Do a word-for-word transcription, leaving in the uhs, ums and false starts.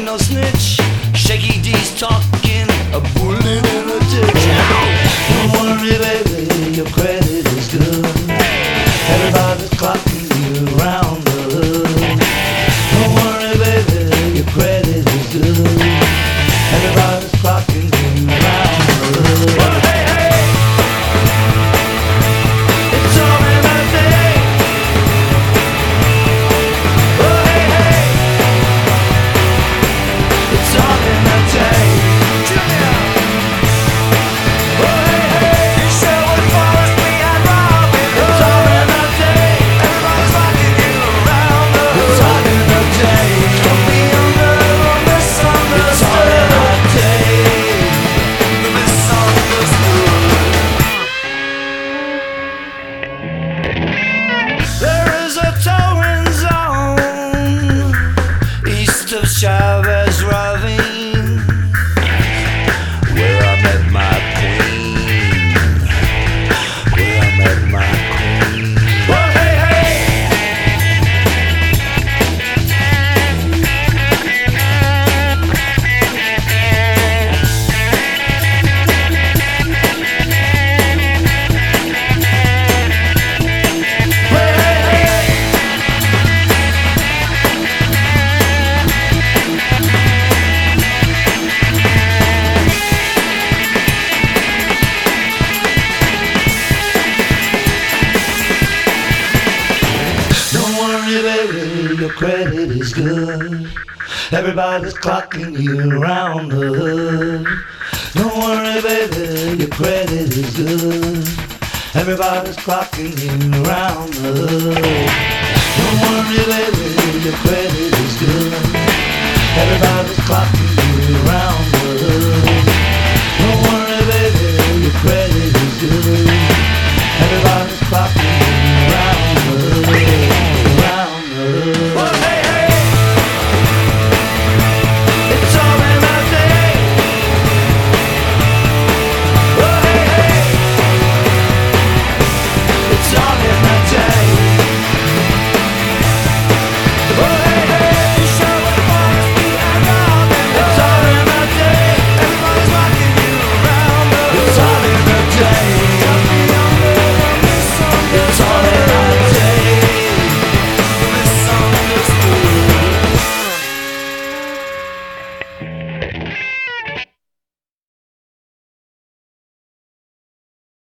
ain't no snitch. Shaky D's talking, a bullet in a ditch. Don't worry, baby, your credit is good. Everybody's clocking you around the hood. Don't worry, baby, your credit is good. Everybody's clocking you around the hood. Well, hey, hey, it's all in my day. Oh, hey, hey, it's all in my day. Junior. Oh, hey, hey, you Sherwood Forest, we had Robin Hood. It's all in my day. Everybody's rocking you around the hood. It's all in my day. Don't be under or misunderstood. It's all in my day. The misunderstood. There is a towing zone east of Chavez Ravine, where I met my queen, where I met my queen. Oh, hey, hey, hey, hey, hey. Don't worry, baby, your credit is good. Everybody's clocking you around the hood. Don't worry, baby, your credit is good. Everybody's clocking you around the hood.